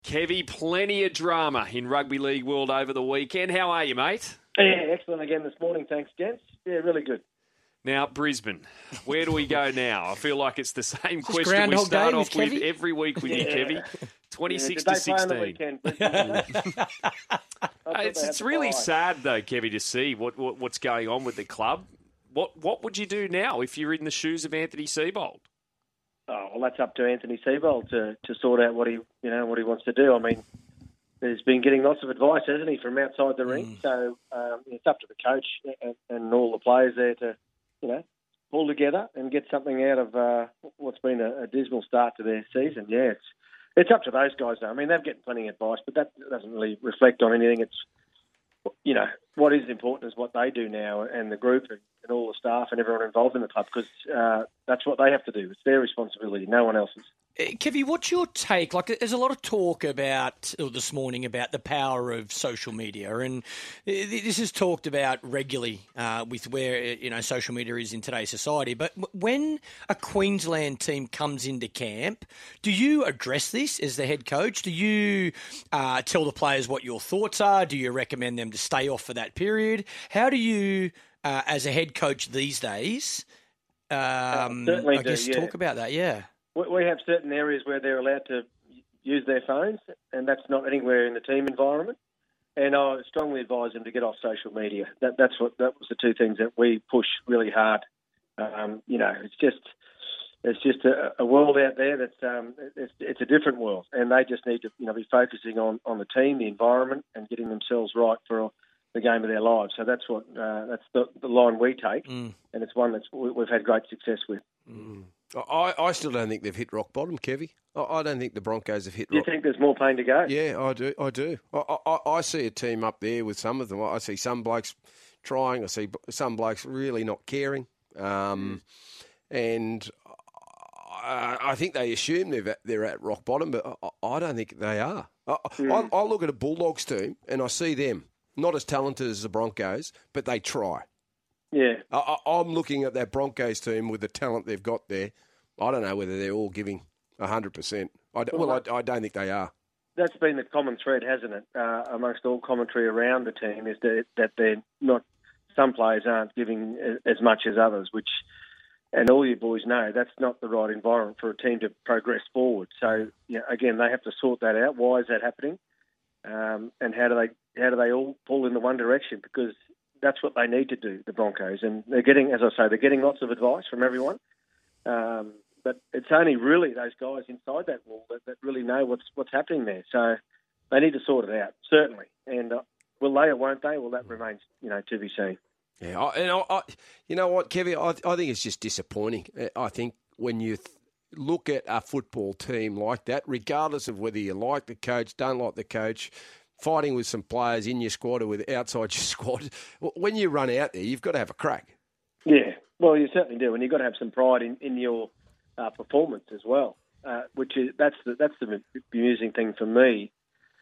Kevy, plenty of drama in Rugby League World over the weekend. How are you, mate? Yeah, excellent again this morning. Thanks, gents. Yeah, really good. Now, Brisbane, where do we go now? I feel like it's the same question we Groundhog start Day off with with Kevy? every week with you, Kevy. 26 Did to they play on the 16. weekend, Brisbane? It's really sad, though, Kevy, to see what's going on with the club. What would you do now if you're in the shoes of Anthony Seibold? Oh, well, that's up to Anthony Seibold to sort out what he wants to do. I mean, he's been getting lots of advice, hasn't he, from outside the ring? So it's up to the coach and all the players there to, pull together and get something out of what's been a dismal start to their season. Yeah, it's up to those guys, though. I mean, they've getting plenty of advice, but that doesn't really reflect on anything. It's, what is important is what they do now and the group and all the staff and everyone involved in the club, because that's what they have to do. It's their responsibility, no one else's. Kevy, what's your take? Like, there's a lot of talk this morning about the power of social media, and this is talked about regularly with where social media is in today's society. But when a Queensland team comes into camp, do you address this as the head coach? Do you tell the players what your thoughts are? Do you recommend them to stay off for that period? How do you, as a head coach these days, talk about that? Yeah. We have certain areas where they're allowed to use their phones, and that's not anywhere in the team environment. And I strongly advise them to get off social media. That was the two things that we push really hard. It's just a world out there that's it's a different world, and they just need to be focusing on the team, the environment, and getting themselves right for the game of their lives. So that's that's the line we take, and it's one that we've had great success with. I still don't think they've hit rock bottom, Kevy. I don't think the Broncos have hit rock bottom. You think there's more pain to go? Yeah, I do. I see a team up there with some of them. I see some blokes trying. I see some blokes really not caring. And I think they assume they're at rock bottom, but I don't think they are. I look at a Bulldogs team and I see them, not as talented as the Broncos, but they try. Yeah, I'm looking at that Broncos team with the talent they've got there. I don't know whether they're all giving 100%. I don't think they are. That's been the common thread, hasn't it, amongst all commentary around the team, is that they're not. Some players aren't giving as much as others, and all you boys know that's not the right environment for a team to progress forward. So again, they have to sort that out. Why is that happening? And how do they all pull in the one direction? Because that's what they need to do, the Broncos. And they're getting, as I say, they're getting lots of advice from everyone. But it's only really those guys inside that wall that really know what's happening there. So they need to sort it out, certainly. And will they or won't they? Well, that remains, to be seen. Yeah, you know what, Kevin? I think it's just disappointing. I think when you look at a football team like that, regardless of whether you like the coach, don't like the coach, fighting with some players in your squad or with outside your squad, when you run out there, you've got to have a crack. Yeah, well, you certainly do, and you've got to have some pride in your performance as well. That's the amusing thing for me.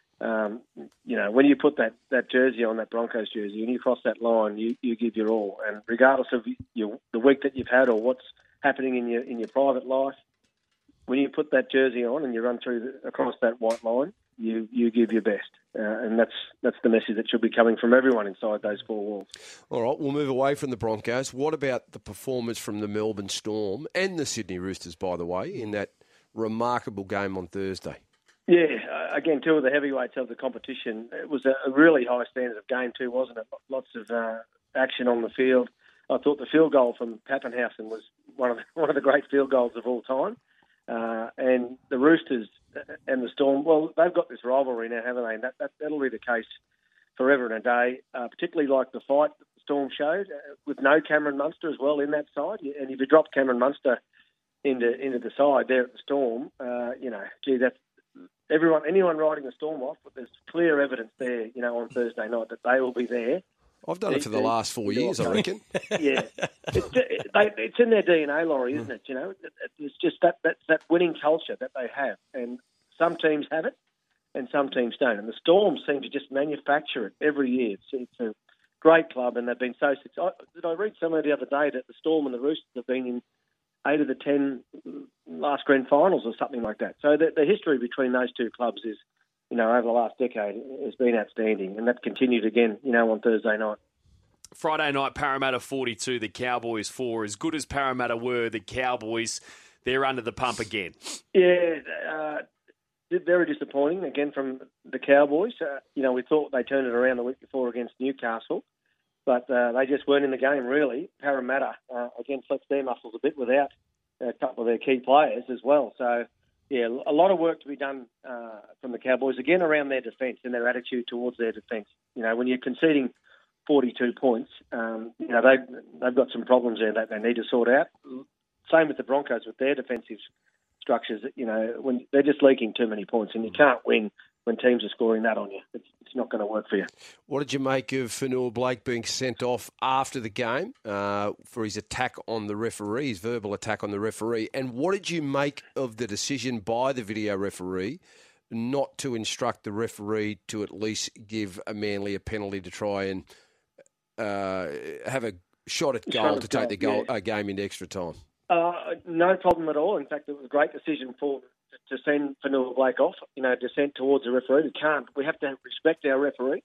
When you put that jersey on, that Broncos jersey, and you cross that line, you give your all, and regardless of the week that you've had or what's happening in your private life, when you put that jersey on and you run across that white line, you give your best, and that's the message that should be coming from everyone inside those four walls. All right, we'll move away from the Broncos. What about the performance from the Melbourne Storm and the Sydney Roosters, by the way, in that remarkable game on Thursday? Yeah, again, two of the heavyweights of the competition. It was a really high standard of game too, wasn't it? Lots of action on the field. I thought the field goal from Pappenhausen was one of the great field goals of all time. And the Roosters and the Storm, well, they've got this rivalry now, haven't they? And that'll be the case forever and a day, particularly like the fight that the Storm showed, with no Cameron Munster as well in that side. And if you drop Cameron Munster into the side there at the Storm, that's anyone riding the Storm off, but there's clear evidence there, on Thursday night that they will be there. I've done it for the last 4 years, I reckon. Yeah. It's in their DNA, Laurie, isn't it? It's just that winning culture that they have. And some teams have it and some teams don't. And the Storm seem to just manufacture it every year. It's a great club, and they've been so successful. Did I read somewhere the other day that the Storm and the Roosters have been in 8 of the 10 last grand finals or something like that? So the history between those two clubs is over the last decade has been outstanding, and that continued again, on Thursday night. Friday night, Parramatta 42, the Cowboys 4. As good as Parramatta were, the Cowboys, they're under the pump again. Yeah, very disappointing again from the Cowboys. We thought they turned it around the week before against Newcastle, but they just weren't in the game, really. Parramatta, again, flexed their muscles a bit without a couple of their key players as well. So, yeah, a lot of work to be done from the Cowboys, again, around their defence and their attitude towards their defence. When you're conceding 42 points, they've got some problems there that they need to sort out. Same with the Broncos with their defensive structures. When they're just leaking too many points, and you can't win when teams are scoring that on you. It's not going to work for you. What did you make of Fonua-Blake being sent off after the game for his attack on the referee, his verbal attack on the referee? And what did you make of the decision by the video referee not to instruct the referee to at least give a Manly a penalty to try and have a shot at goal to take the game into extra time? No problem at all. In fact, it was a great decision to send Fonua-Blake off, descent towards the referee. We have to respect our referees,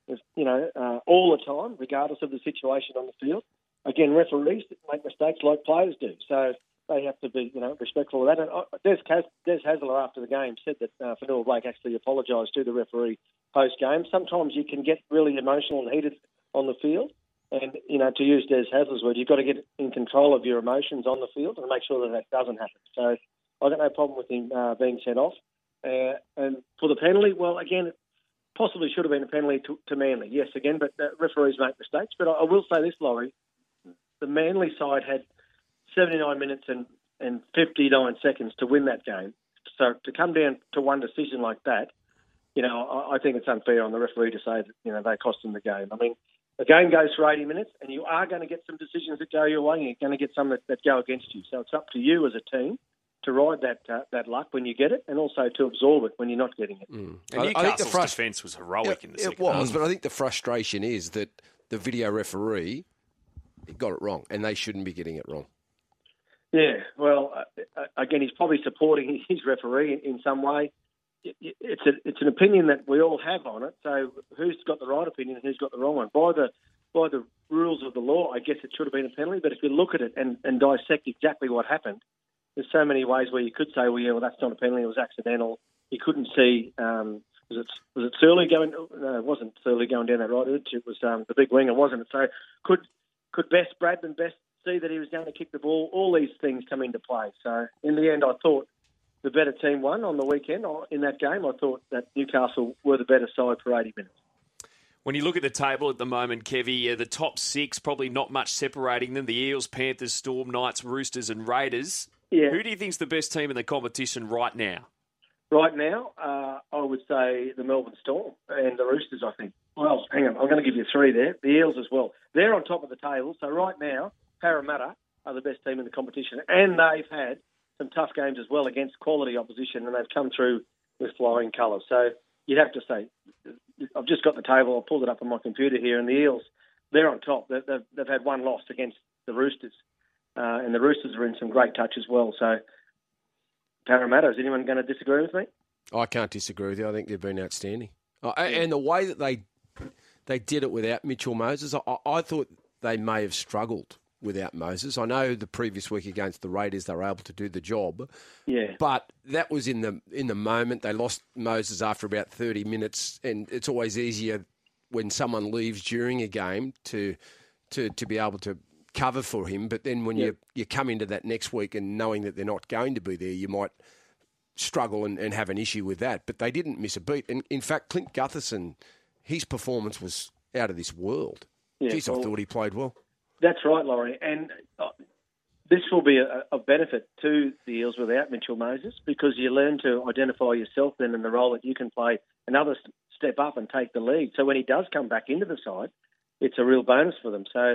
all the time, regardless of the situation on the field. Again, referees make mistakes like players do, so they have to be, respectful of that. And Des Hasler, after the game, said that Fonua-Blake actually apologised to the referee post-game. Sometimes you can get really emotional and heated on the field. And, to use Des Hasler's word, you've got to get in control of your emotions on the field and make sure that doesn't happen. So I got no problem with him being sent off. And for the penalty, well, again, it possibly should have been a penalty to Manly. Yes, again, but referees make mistakes. But I will say this, Laurie, the Manly side had 79 minutes and 59 seconds to win that game. So to come down to one decision like that, I think it's unfair on the referee to say that, they cost them the game. I mean, the game goes for 80 minutes, and you are going to get some decisions that go your way, and you're going to get some that go against you. So it's up to you as a team to ride that luck when you get it, and also to absorb it when you're not getting it. And Newcastle's defence was heroic in the second half. It was, but I think the frustration is that the video referee got it wrong, and they shouldn't be getting it wrong. Yeah, well, again, he's probably supporting his referee in some way. It's an opinion that we all have on it. So who's got the right opinion and who's got the wrong one? By the rules of the law, I guess it should have been a penalty. But if you look at it and dissect exactly what happened, there's so many ways where you could say, well, that's not a penalty. It was accidental. You couldn't see. Was it Surley going? No, it wasn't Surley going down that right edge. It was the big winger, wasn't it? So could Bradman Best see that he was going to kick the ball? All these things come into play. So in the end, I thought the better team won on the weekend. In that game, I thought that Newcastle were the better side for 80 minutes. When you look at the table at the moment, Kevy, the top six, probably not much separating them. The Eels, Panthers, Storm, Knights, Roosters and Raiders. Yeah. Who do you think's the best team in the competition right now? Right now, I would say the Melbourne Storm and the Roosters, I think. Well, hang on. I'm going to give you three there. The Eels as well. They're on top of the table. So right now, Parramatta are the best team in the competition. And they've had some tough games as well against quality opposition, and they've come through with flying colours. So you'd have to say, I've just got the table, I pulled it up on my computer here, and the Eels, they're on top. They've had one loss against the Roosters, and the Roosters are in some great touch as well. So Parramatta, is anyone going to disagree with me? I can't disagree with you. I think they've been outstanding. And the way that they did it without Mitchell Moses, I thought they may have struggled without Moses. I know the previous week against the Raiders they were able to do the job. Yeah. But that was in the moment. They lost Moses after about 30 minutes, and it's always easier when someone leaves during a game to be able to cover for him. But then when you come into that next week and knowing that they're not going to be there, you might struggle and have an issue with that. But they didn't miss a beat. And in fact, Clint Gutherson, his performance was out of this world. Yeah, Jeez, I thought he played well. That's right, Laurie. And this will be a benefit to the Eels without Mitchell Moses, because you learn to identify yourself then in the role that you can play another step up and take the lead. So when he does come back into the side, it's a real bonus for them. So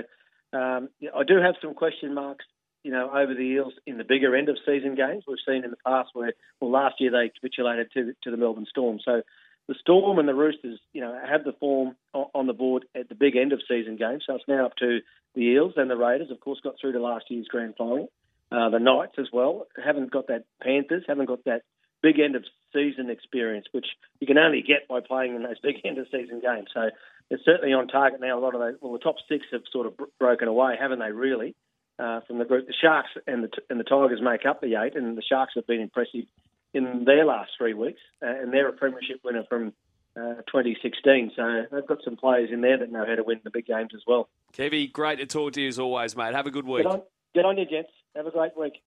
I do have some question marks, over the Eels in the bigger end of season games. We've seen in the past last year they capitulated to the Melbourne Storm. So the Storm and the Roosters, have the form on the board at the big end of season games. So it's now up to the Eels, and the Raiders, of course, got through to last year's grand final. The Knights as well haven't got that Panthers, haven't got that big end of season experience, which you can only get by playing in those big end of season games. So it's certainly on target now. A lot of those, the top six have sort of broken away, haven't they? Really, from the group, the Sharks and the Tigers make up the 8, and the Sharks have been impressive in their last 3 weeks, and they're a premiership winner from 2016. So they've got some players in there that know how to win the big games as well. Kevy, great to talk to you as always, mate. Have a good week. Get on you, gents. Have a great week.